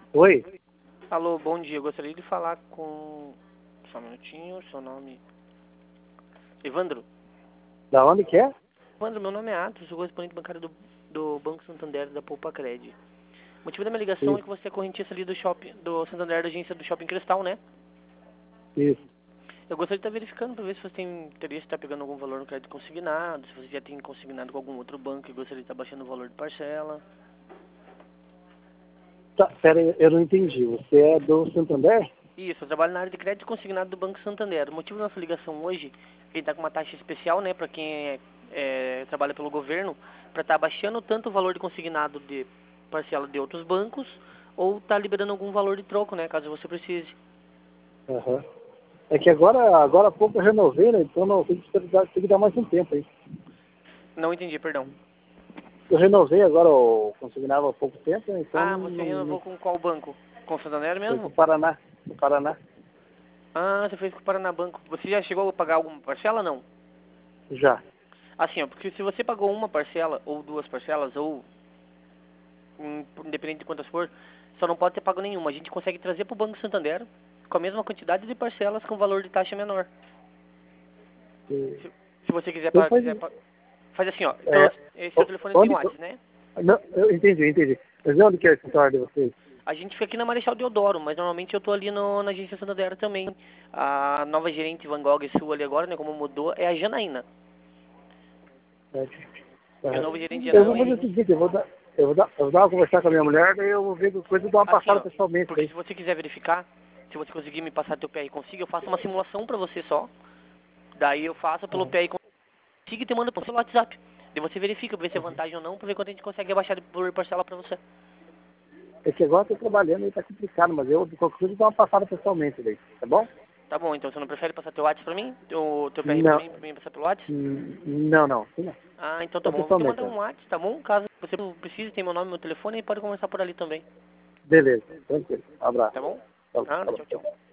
Oi, Alô, bom dia. Eu gostaria de falar com... Só um minutinho, seu nome... Evandro. da onde que é? Evandro, meu nome é Atos, sou correspondente bancário do Banco Santander da Poupa Cred. O motivo da minha ligação é Isso, que você é correntista ali do shopping, do Santander, da agência do Shopping Cristal, né? isso. Eu gostaria de estar verificando para ver se você tem interesse em estar pegando algum valor no crédito consignado, se você já tem consignado com algum outro banco e gostaria de estar baixando o valor de parcela. Tá, pera aí, eu não entendi. Você é do Santander? Isso, eu trabalho na área de crédito consignado do Banco Santander. O motivo da nossa ligação hoje é que está com uma taxa especial, né, para quem trabalha pelo governo, para estar baixando tanto o valor de consignado de parcela de outros bancos, ou tá liberando algum valor de troco, né, caso você precise. Aham. É que agora há pouco eu renovei, né? Então não, tem que dar mais um tempo aí. Não entendi, perdão. Eu renovei agora, eu consignava há pouco tempo, né? Então Ah, você renovou com qual banco? Com o Santander foi pro mesmo? Paraná. Pro Paraná. Ah, você fez com o Paraná Banco. Você já chegou a pagar alguma parcela, não? Já. Assim, ó, porque se você pagou uma parcela, ou duas parcelas, ou independente de quantas for, só não pode ter pago nenhuma. A gente consegue trazer para o Banco Santander com a mesma quantidade de parcelas com valor de taxa menor. E- Se você quiser, Então faz. faz assim, ó. É, Esse seu telefone tem onde. WhatsApp, né? Não, eu entendi. Mas onde que é o escritório de vocês? A gente fica aqui na Marechal Deodoro, mas normalmente eu tô ali na agência Santander também. A nova gerente Van Gogh Sul ali agora, né, como mudou, é a Janaína. É, É a é. nova gerente Eu vou fazer o Janaína. seguinte, eu vou dar uma conversar com a minha mulher, daí eu vou ver que coisa e dar uma Assim, passada ó, pessoalmente porque daí. se você quiser verificar, se você conseguir me passar teu PI consigo, eu faço uma simulação pra você só. Daí eu faço pelo Ah. PI consigo e te mando pro seu WhatsApp. Daí você verifica, pra ver se é vantagem ou não, pra ver quanto a gente consegue abaixar por parcela pra você. É que agora eu tô trabalhando e tá complicado, mas eu de qualquer coisa dou uma passada pessoalmente daí, tá bom? Tá bom, então você não prefere passar teu WhatsApp pra mim? Teu PI Não, pra mim passar pelo WhatsApp? não, sim não. Ah, então tá Só bom. Eu vou te pessoalmente, mandar ó. um WhatsApp, tá bom? Caso você precise, tem meu nome e meu telefone e pode conversar por ali também. Beleza, tranquilo. Abraço. Tá bom? Tá Nada, bom. tchau, tchau.